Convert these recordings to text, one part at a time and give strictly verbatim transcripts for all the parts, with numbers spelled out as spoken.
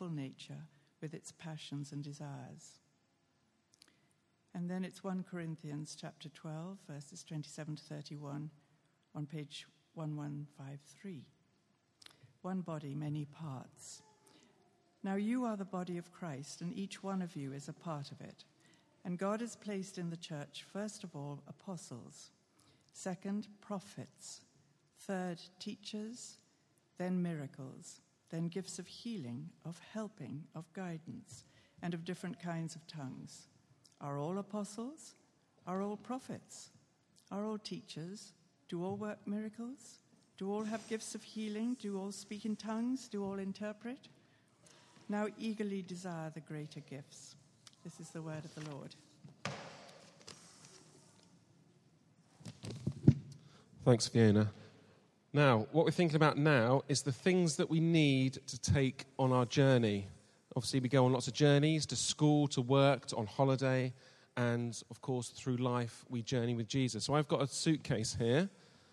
sinful nature with its passions and desires. And then it's First Corinthians chapter twelve, verses twenty-seven to thirty-one, on page eleven fifty-three. One body, many parts. Now you are the body of Christ, and each one of you is a part of it. And God has placed in the church, first of all, apostles, second, prophets, third, teachers, then miracles, then gifts of healing, of helping, of guidance, and of different kinds of tongues. Are all apostles? Are all prophets? Are all teachers? Do all work miracles? Do all have gifts of healing? Do all speak in tongues? Do all interpret? Now eagerly desire the greater gifts. This is the word of the Lord. Thanks, Fiona. Now, what we're thinking about now is the things that we need to take on our journey. Obviously, we go on lots of journeys, to school, to work, to on holiday, and, of course, through life, we journey with Jesus. So I've got a suitcase here.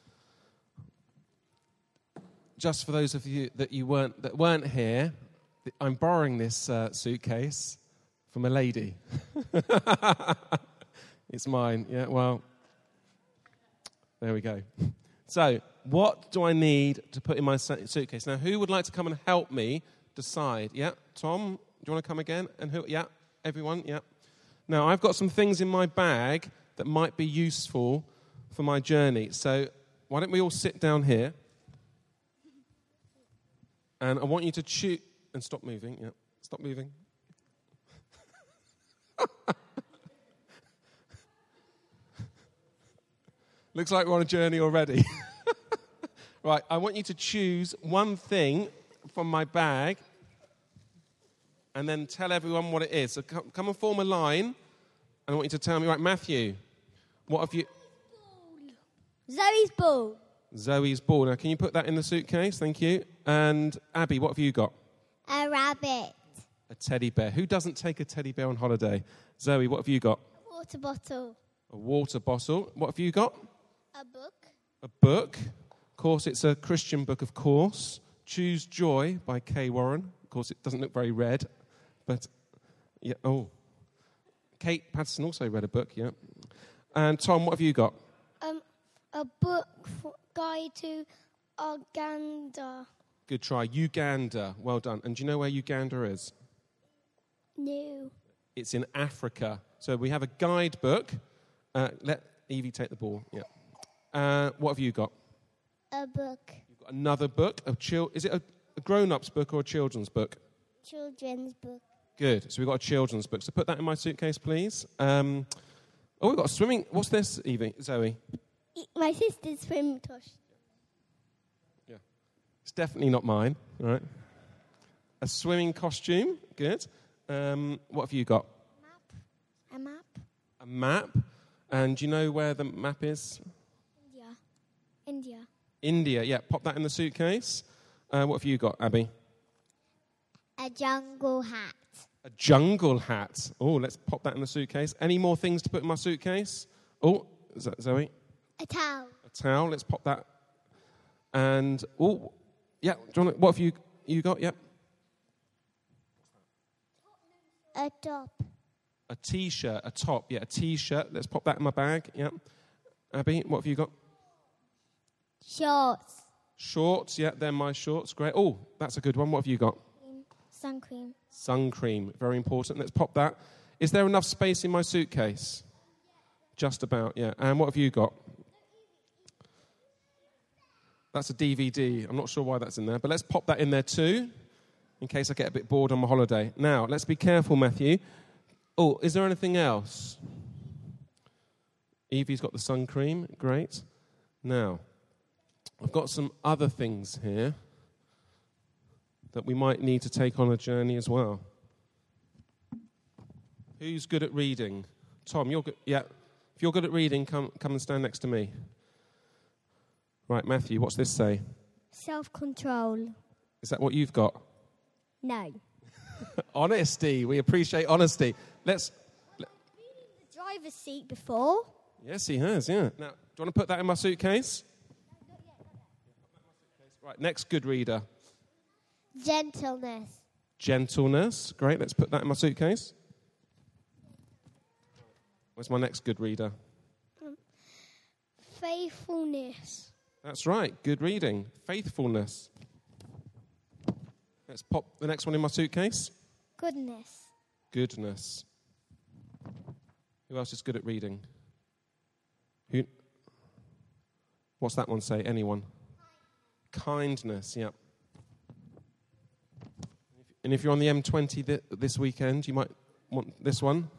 Just for those of you that you weren't that weren't here, I'm borrowing this uh, suitcase from a lady. It's mine. Yeah, well, there we go. So, what do I need to put in my suitcase? Now, who would like to come and help me decide? Yeah, Tom, do you want to come again? And who? Yeah, everyone, yeah. Now, I've got some things in my bag that might be useful for my journey. So, why don't we all sit down here? And I want you to choose... And stop moving, yeah. Stop moving. Looks like we're on a journey already. Right, I want you to choose one thing from my bag and then tell everyone what it is. So come, come and form a line, and I want you to tell me, right, Matthew, what have you... Zoe's ball. Zoe's ball. Now, can you put that in the suitcase? Thank you. And Abby, what have you got? A rabbit. A teddy bear. Who doesn't take a teddy bear on holiday? Zoe, what have you got? A water bottle. A water bottle. What have you got? A book. A book. Of course, it's a Christian book, of course. Choose Joy by Kay Warren. Of course, it doesn't look very red, but, yeah, oh. Kate Patterson also read a book, yeah. And Tom, what have you got? Um, a book for guide to Uganda. Good try. Uganda. Well done. And do you know where Uganda is? No. It's in Africa. So we have a guidebook. Uh, let Evie take the ball. Yeah. Uh, what have you got? A book. You've got another book. Of chil- Is it a, a grown-up's book or a children's book? Children's book. Good. So we've got a children's book. So put that in my suitcase, please. Um, oh, we've got a swimming... What's this, Evie? Zoe? My sister's swim tosh. It's definitely not mine, all right? A swimming costume, good. Um, what have you got? Map. A map. A map. And do you know where the map is? India. India. India, yeah. Pop that in the suitcase. Uh, what have you got, Abby? A jungle hat. A jungle hat. Oh, let's pop that in the suitcase. Any more things to put in my suitcase? Oh, is that Zoe? A towel. A towel. Let's pop that. And, oh... Yeah, John, what have you you got? Yep. A top. A T-shirt, a top. Yeah, a T-shirt. Let's pop that in my bag. Yeah. Abby, what have you got? Shorts. Shorts. Yeah, they're my shorts. Great. Oh, that's a good one. What have you got? Sun cream. Sun cream. Very important. Let's pop that. Is there enough space in my suitcase? Just about. Yeah. And what have you got? That's a D V D. I'm not sure why that's in there, but let's pop that in there too, in case I get a bit bored on my holiday. Now, let's be careful, Matthew. Oh, is there anything else? Evie's got the sun cream. Great. Now, I've got some other things here that we might need to take on a journey as well. Who's good at reading? Tom, you're good. Yeah. If you're good at reading, come come and stand next to me. Right, Matthew, what's this say? Self-control. Is that what you've got? No. Honesty. We appreciate honesty. Let's... Let, I've been in the driver's seat before. Yes, he has, yeah. Now, do you want to put that in my suitcase? No, not yet, not yet. Right, next good reader. Gentleness. Gentleness. Great, let's put that in my suitcase. Where's my next good reader? Faithfulness. That's right, good reading. Faithfulness. Let's pop the next one in my suitcase. Goodness. Goodness. Who else is good at reading? Who? What's that one say? Anyone? Kindness, yeah. And if you're on the M twenty th- this weekend, you might want this one.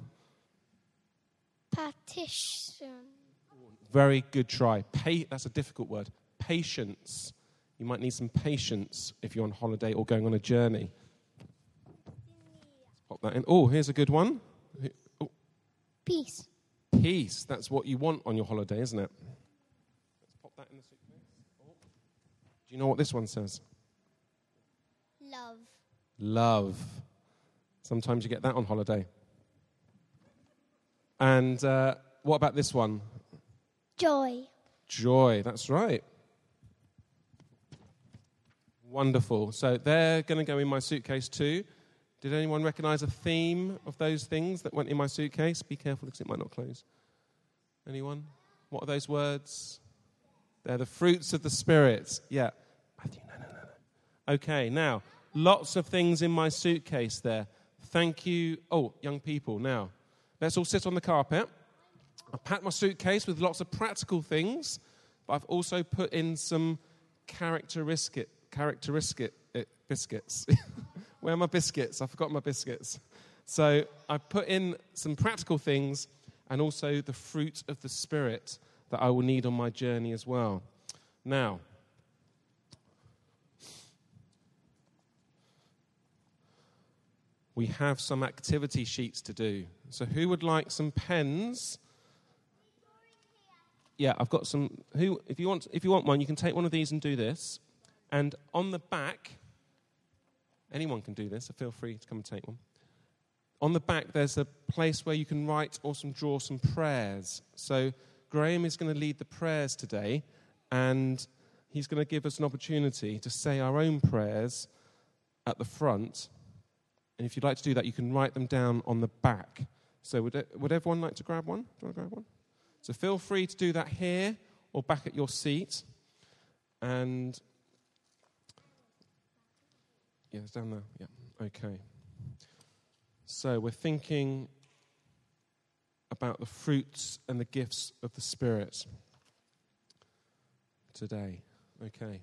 Partition. Very good try. Pa- that's a difficult word. Patience. You might need some patience if you're on holiday or going on a journey. Let's pop that in. Oh, here's a good one. Oh. Peace. Peace. That's what you want on your holiday, isn't it? Let's pop that in the suitcase. Oh. Do you know what this one says? Love. Love. Sometimes you get that on holiday. And uh, what about this one? Joy. Joy. That's right. Wonderful. So they're going to go in my suitcase too. Did anyone recognize a theme of those things that went in my suitcase? Be careful because it might not close. Anyone? What are those words? They're the fruits of the Spirit. Yeah. Matthew, no, no, no, no. Okay, now, lots of things in my suitcase there. Thank you. Oh, young people, now, let's all sit on the carpet. I've packed my suitcase with lots of practical things, but I've also put in some characteristic, characteristic uh, biscuits. Where are my biscuits? I forgot my biscuits. So I've put in some practical things and also the fruit of the Spirit that I will need on my journey as well. Now, we have some activity sheets to do. So who would like some pens? Yeah, I've got some. Who, if you want, if you want one, you can take one of these and do this. And on the back, anyone can do this, so feel free to come and take one. On the back, there's a place where you can write or some draw some prayers. So Graham is going to lead the prayers today, and he's going to give us an opportunity to say our own prayers at the front. And if you'd like to do that, you can write them down on the back. So would, it, would everyone like to grab one? Do I grab one? So feel free to do that here or back at your seat. And yeah, it's down there. Yeah, okay. So we're thinking about the fruits and the gifts of the Spirit today. Okay.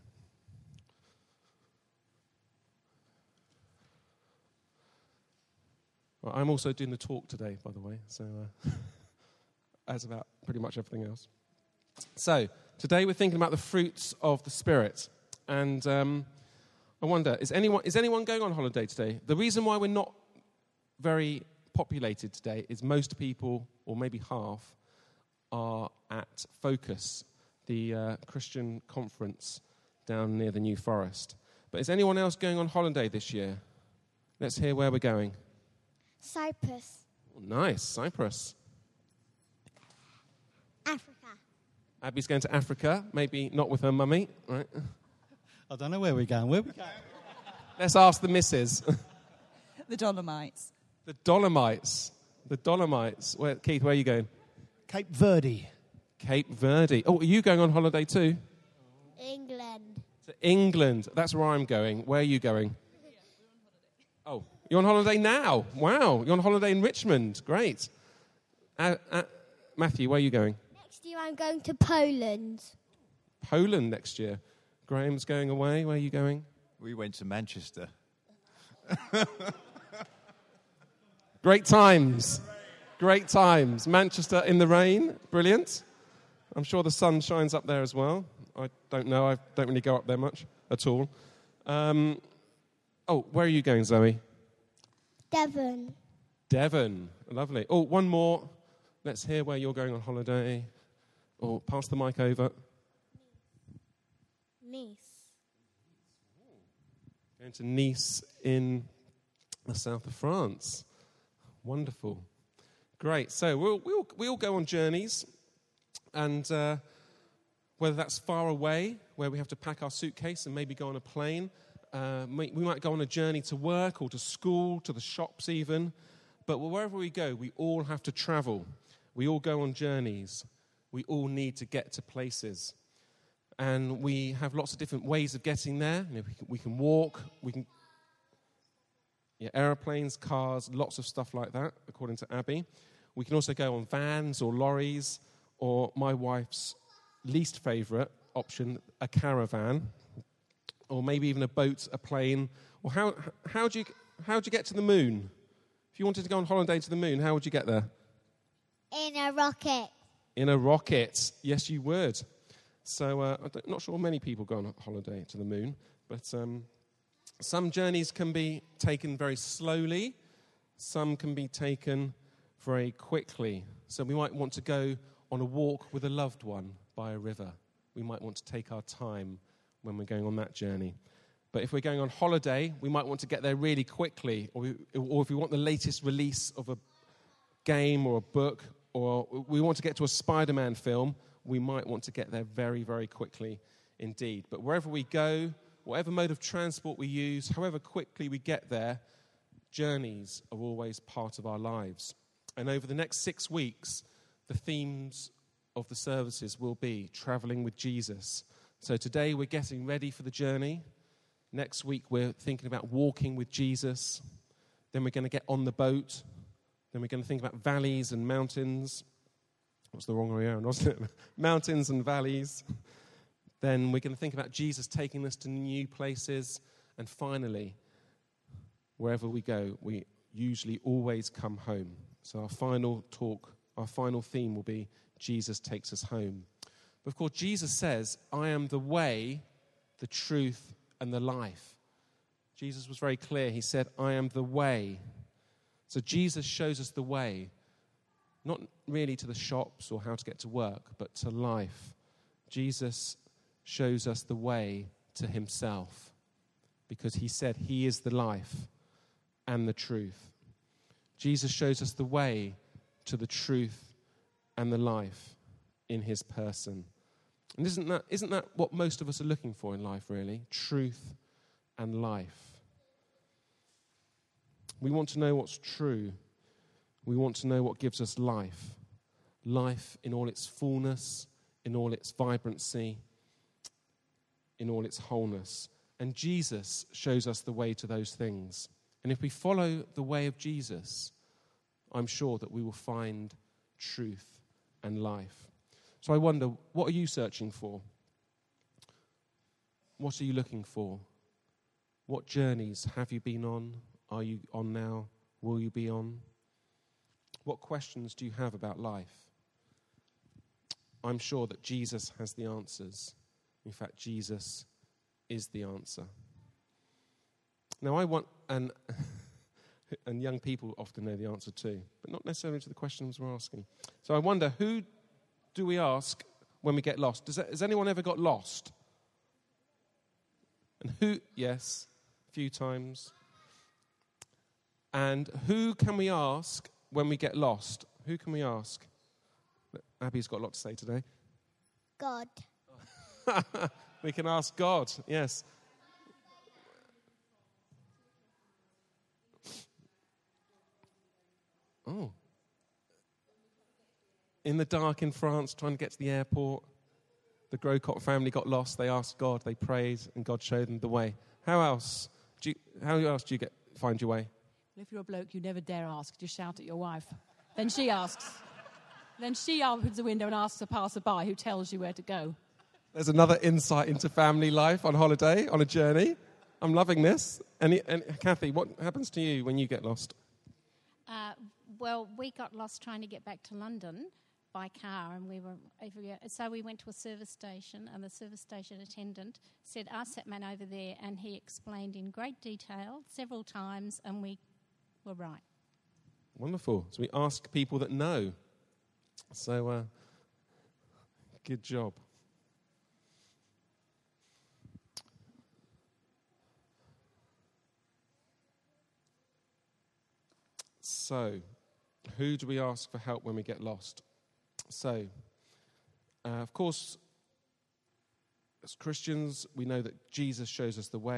Well, I'm also doing the talk today, by the way, so uh, as about pretty much everything else. So today we're thinking about the fruits of the Spirit, and um, I wonder, is anyone is anyone going on holiday today? The reason why we're not very populated today is most people, or maybe half, are at Focus, the uh, Christian conference down near the New Forest. But is anyone else going on holiday this year? Let's hear where we're going. Cyprus. Oh, nice, Cyprus. Africa. Abby's going to Africa, maybe not with her mummy, right? I don't know where we're going. Where are we going? Let's ask the missus. The Dolomites. The Dolomites. The Dolomites. Where, Keith, where are you going? Cape Verde. Cape Verde. Oh, are you going on holiday too? England. To England. That's where I'm going. Where are you going? Oh, you're on holiday now. Wow. You're on holiday in Richmond. Great. Uh, uh, Matthew, where are you going? Next year I'm going to Poland. Poland next year. Graham's going away. Where are you going? We went to Manchester. Great times. Great times. Manchester in the rain. Brilliant. I'm sure the sun shines up there as well. I don't know. I don't really go up there much at all. Um, oh, where are you going, Zoe? Devon. Devon. Lovely. Oh, one more. Let's hear where you're going on holiday. Oh, pass the mic over. Nice. Going to Nice in the south of France. Wonderful. Great. So we'll, we'll, we all go on journeys, and uh, whether that's far away, where we have to pack our suitcase and maybe go on a plane, uh, we we might go on a journey to work or to school, to the shops even. But wherever we go, we all have to travel. We all go on journeys. We all need to get to places. And we have lots of different ways of getting there. You know, we, can, we can walk, we can... Yeah, aeroplanes, cars, lots of stuff like that, according to Abby. We can also go on vans or lorries, or my wife's least favourite option, a caravan, or maybe even a boat, a plane. Or how how do you how do you get to the moon? If you wanted to go on holiday to the moon, how would you get there? In a rocket. In a rocket. Yes, you would. So uh, I'm not sure many people go on a holiday to the moon, but um, some journeys can be taken very slowly. Some can be taken very quickly. So we might want to go on a walk with a loved one by a river. We might want to take our time when we're going on that journey. But if we're going on holiday, we might want to get there really quickly. Or, we, or if we want the latest release of a game or a book, or we want to get to a Spider-Man film, we might want to get there very, very quickly indeed. But wherever we go, whatever mode of transport we use, however quickly we get there, journeys are always part of our lives. And over the next six weeks, the themes of the services will be traveling with Jesus. So today we're getting ready for the journey. Next week we're thinking about walking with Jesus. Then we're going to get on the boat. Then we're going to think about valleys and mountains. What's the wrong way around, wasn't it? Mountains and valleys. Then we're going to think about Jesus taking us to new places. And finally, wherever we go, we usually always come home. So our final talk, our final theme will be Jesus takes us home. But of course, Jesus says, I am the way, the truth, and the life. Jesus was very clear. He said, I am the way. So Jesus shows us the way, not really to the shops or how to get to work, but to life. Jesus shows us the way to himself because he said he is the life and the truth. Jesus shows us the way to the truth and the life in his person. And isn't that, isn't that what most of us are looking for in life, really? Truth and life. We want to know what's true. We want to know what gives us life. Life in all its fullness, in all its vibrancy, in all its wholeness. And Jesus shows us the way to those things. And if we follow the way of Jesus, I'm sure that we will find truth and life. So I wonder, what are you searching for? What are you looking for? What journeys have you been on? Are you on now? Will you be on? What questions do you have about life? I'm sure that Jesus has the answers. In fact, Jesus is the answer. Now I want, and, and young people often know the answer too, but not necessarily to the questions we're asking. So I wonder, who do we ask when we get lost? Does that, has anyone ever got lost? And who, yes, a few times. And who can we ask when we get lost? Who can we ask? Abby's got a lot to say today. God. We can ask God, yes. Oh. In the dark in France, trying to get to the airport, the Grocott family got lost. They asked God, they prayed, and God showed them the way. How else do you, how else do you get find your way? If you're a bloke, you never dare ask. Just shout at your wife. Then she asks. Then she opens the window and asks a passerby who tells you where to go. There's another insight into family life on holiday, on a journey. I'm loving this. And, and Kathy, what happens to you when you get lost? Uh, well, we got lost trying to get back to London by car, and we were so we went to a service station, and the service station attendant said, "Ask that man over there," and he explained in great detail several times, and we were right. Wonderful. So we ask people that know. So, uh, good job. So, who do we ask for help when we get lost? So, uh, of course, as Christians, we know that Jesus shows us the way.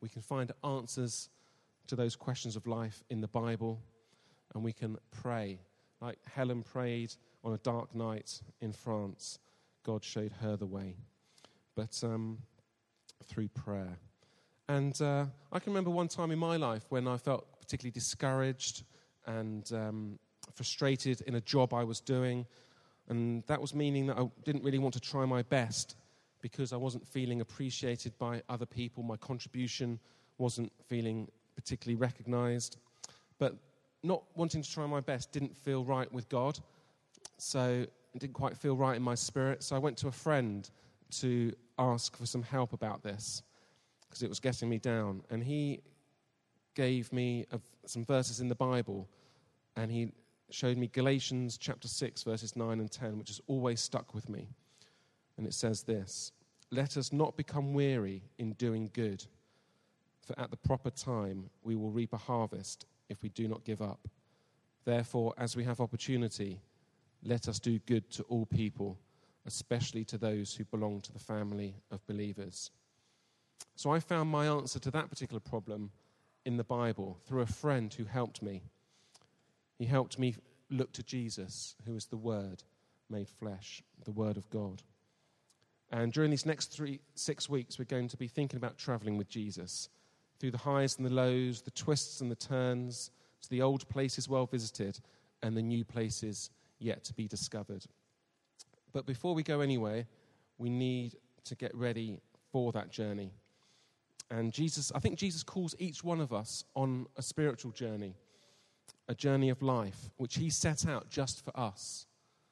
We can find answers to those questions of life in the Bible, and we can pray. Like Helen prayed on a dark night in France, God showed her the way, but um, through prayer. And uh, I can remember one time in my life when I felt particularly discouraged and um, frustrated in a job I was doing, and that was meaning that I didn't really want to try my best because I wasn't feeling appreciated by other people. My contribution wasn't feeling particularly recognized. But not wanting to try my best didn't feel right with God, so it didn't quite feel right in my spirit. So I went to a friend to ask for some help about this because it was getting me down. And he gave me a, some verses in the Bible, and he showed me Galatians chapter six, verses nine and ten, which has always stuck with me. And it says this: "Let us not become weary in doing good, for at the proper time we will reap a harvest if we do not give up. Therefore, as we have opportunity, let us do good to all people, especially to those who belong to the family of believers." So I found my answer to that particular problem in the Bible through a friend who helped me. He helped me look to Jesus, who is the Word made flesh, the Word of God. And during these next three, six weeks, we're going to be thinking about traveling with Jesus through the highs and the lows, the twists and the turns, to the old places well visited and the new places yet to be discovered. But before we go anywhere, we need to get ready for that journey. And Jesus, I think Jesus calls each one of us on a spiritual journey, a journey of life, which he set out just for us,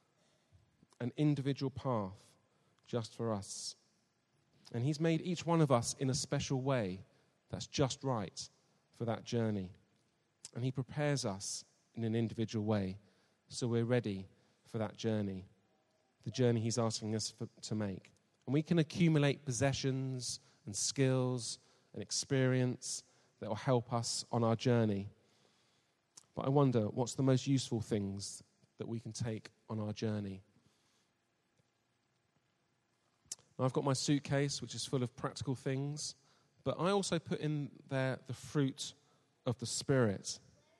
an individual path just for us. And he's made each one of us in a special way that's just right for that journey. And he prepares us in an individual way so we're ready for that journey, the journey he's asking us for, to make. And we can accumulate possessions and skills and experience that will help us on our journey. But I wonder, what's the most useful things that we can take on our journey? Now, I've got my suitcase, which is full of practical things, but I also put in there the fruit of the Spirit.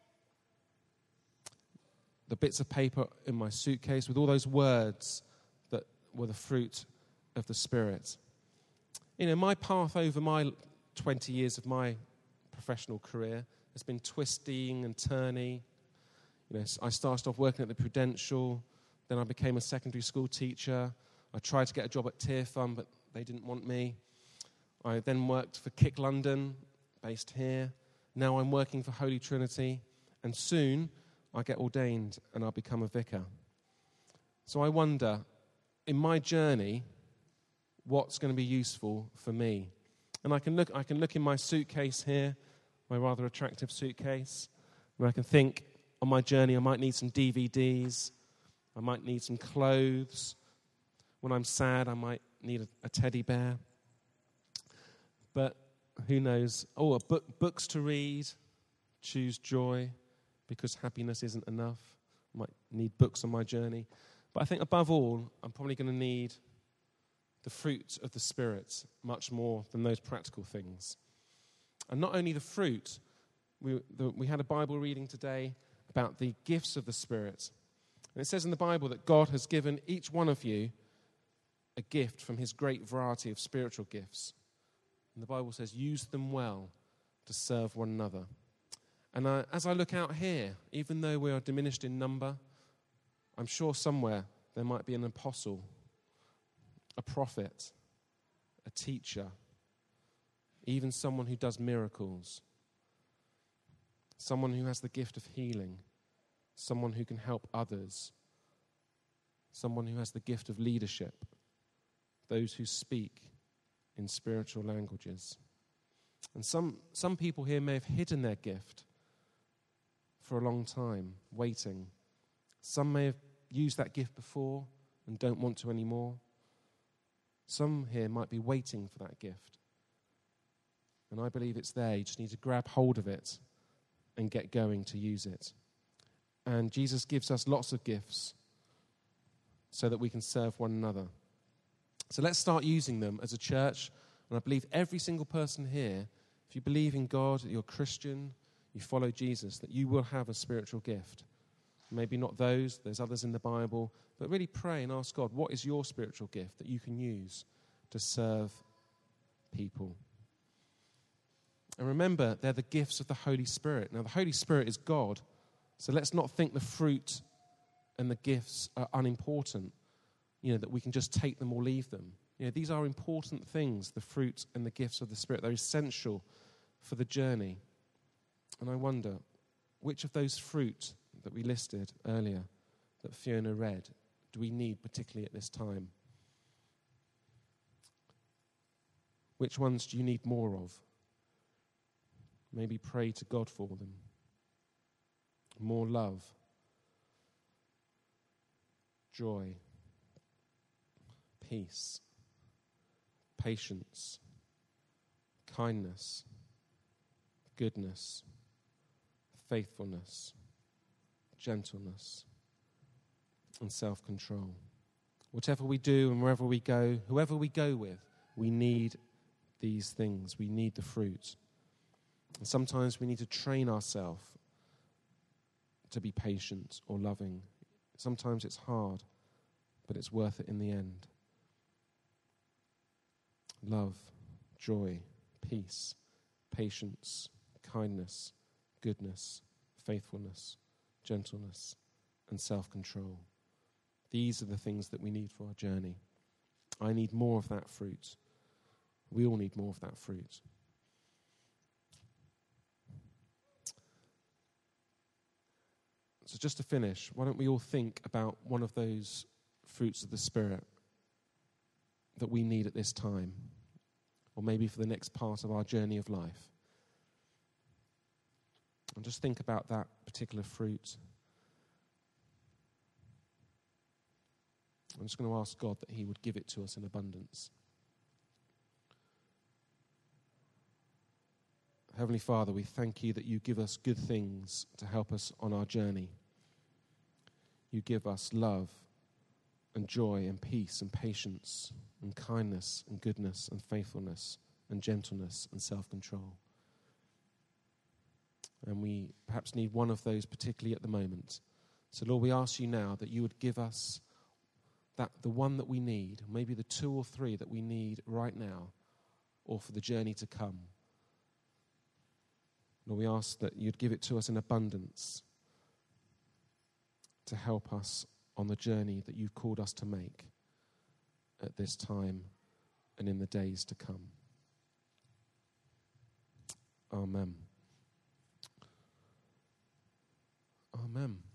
The bits of paper in my suitcase with all those words that were the fruit of the Spirit. You know, my path over my twenty years of my professional career has been twisting and turny. You know, I started off working at the Prudential, then I became a secondary school teacher. I tried to get a job at Tear Fund, but they didn't want me. I then worked for Kick London, based here. Now I'm working for Holy Trinity, and soon I get ordained and I'll become a vicar. So I wonder, in my journey, what's going to be useful for me? And I can look, I can look in my suitcase here, my rather attractive suitcase, where I can think on my journey I might need some D V Ds, I might need some clothes. When I'm sad, I might need a, a teddy bear. But who knows? Oh, a book, books to read, choose joy, because happiness isn't enough. I might need books on my journey. But I think above all, I'm probably going to need the fruit of the Spirit much more than those practical things. And not only the fruit, we, the, we had a Bible reading today about the gifts of the Spirit. And it says in the Bible that God has given each one of you a gift from his great variety of spiritual gifts. And the Bible says, use them well to serve one another. And uh, as I look out here, even though we are diminished in number, I'm sure somewhere there might be an apostle, a prophet, a teacher, even someone who does miracles, someone who has the gift of healing, someone who can help others, someone who has the gift of leadership, those who speak in spiritual languages. And some, some people here may have hidden their gift for a long time, waiting. Some may have used that gift before and don't want to anymore. Some here might be waiting for that gift. And I believe it's there. You just need to grab hold of it and get going to use it. And Jesus gives us lots of gifts so that we can serve one another. So let's start using them as a church. And I believe every single person here If you believe in God, that you're a Christian, you follow Jesus, that you will have a spiritual gift. Maybe not those, there's others in the Bible, but really pray and ask God, what is your spiritual gift that you can use to serve people? And remember, they're the gifts of the Holy Spirit. Now, the Holy Spirit is God, so let's not think the fruit and the gifts are unimportant, you know, that we can just take them or leave them. You know, these are important things, the fruit and the gifts of the Spirit. They're essential for the journey. And I wonder, which of those fruit that we listed earlier, that Fiona read, do we need particularly at this time? Which ones do you need more of? Maybe pray to God for them. More love, joy, peace, patience, kindness, goodness, faithfulness, gentleness, and self-control. Whatever we do and wherever we go, whoever we go with, we need these things. We need the fruit. And sometimes we need to train ourselves to be patient or loving. Sometimes it's hard, but it's worth it in the end. Love, joy, peace, patience, kindness, goodness, faithfulness, gentleness, and self-control. These are the things that we need for our journey. I need more of that fruit. We all need more of that fruit. So just to finish, why don't we all think about one of those fruits of the Spirit that we need at this time, or maybe for the next part of our journey of life. And just think about that particular fruit. I'm just going to ask God that he would give it to us in abundance. Heavenly Father, we thank you that you give us good things to help us on our journey. You give us love and joy and peace and patience and kindness and goodness and faithfulness and gentleness and self-control. And we perhaps need one of those particularly at the moment. So Lord, we ask you now that you would give us that the one that we need, maybe the two or three that we need right now or for the journey to come. Lord, we ask that you'd give it to us in abundance to help us on the journey that you've called us to make at this time and in the days to come. Amen. Amen.